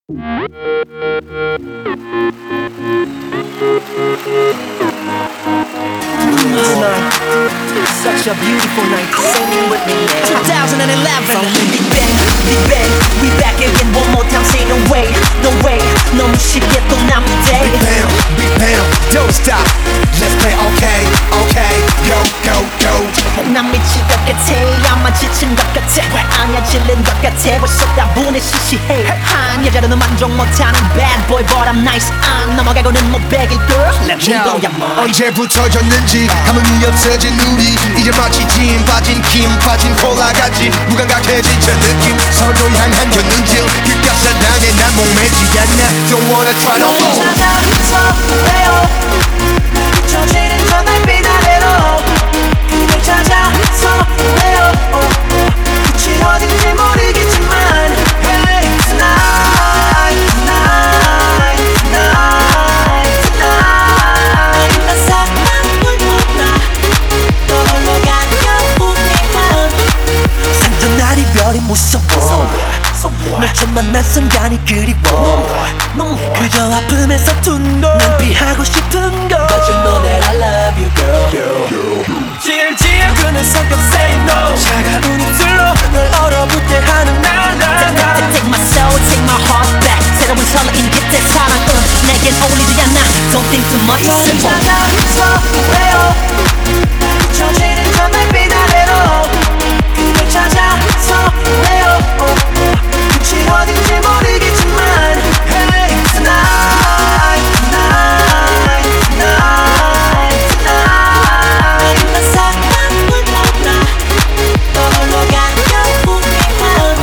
Tonight, such a beautiful night. Sing it with me now. 2011 from Big Bang, Big Bang. We back again one more time. Say no way, no way. 너무 쉽게 또 남은 day. Big Bang, Big Bang, don't stop. Let's play okay, okay. Go, go, go. 난 미칠 것 같아. 아마 지친 것 같아. 왜 아냐 질린 것 같아. 벌써 다분해 시시해. 한 여자로는 만족 못하는 bad boy, but I'm nice. 안 넘어가고는 못 베길 girl. Let me blow your mind. 언제부터였는지 감흥이 없어진 우리 이제 마치 진 빠진 김 빠진 콜라 같이 무감각해진 저 느낌 서로 향한 견눈질 그깟 사랑에 난 목매지 않나 Don't wanna try no more 찾아서 왜요 비춰지는 저 달빛 아래로 그댈 찾아서 왜요 빛이 어딘지 모르겠지만 Hey tonight tonight tonight tonight 난 사랑을 몰라 너 홀로 가려보니까 산전날이 별이 무서워 널 처음 만난 순간이 그리워 그저 아픔에서 둔도 난 피하고 싶은 걸 But you know that I love you girl 지을지어 그는 성격 say no 차가운 입술로 널 얼어붙게 하는 날 Take my soul, take my heart back 새로운 설레임 그때 사랑은 내겐 어울리지 않아 Don't think too much 너를 찾아서 왜요 비춰지는 저 달빛 아래로 그댈 찾아서 왜요 빛이 어딘지 모르겠지만 Hey tonight tonight tonight tonight 난 사랑을 몰라 너 홀로 가려보니까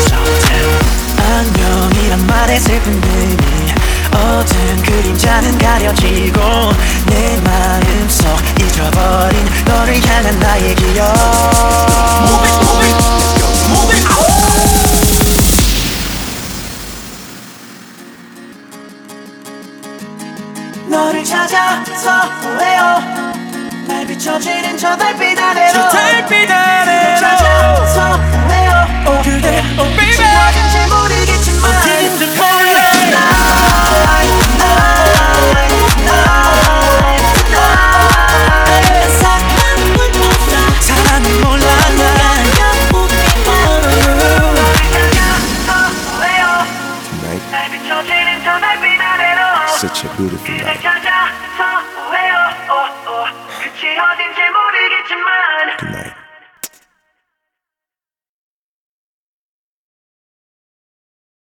안녕이란 말에 슬픈 의미 어두운 그림자는 가려지고 내 마음속 잊어버린 너를 향한 나의 기억 Move it, move it, move it, 너를 찾아서 왜요 날 비춰지는 저 달빛 아래로 저 달빛 아래로 찾아서 왜요 그대 oh 빛이 baby 어딘지 모르겠지만 어딘지 몰라 Tonight, tonight, tonight, tonight 난 사랑을 몰라 사랑을 몰라 난 Tonight, such a beautiful night 찾아서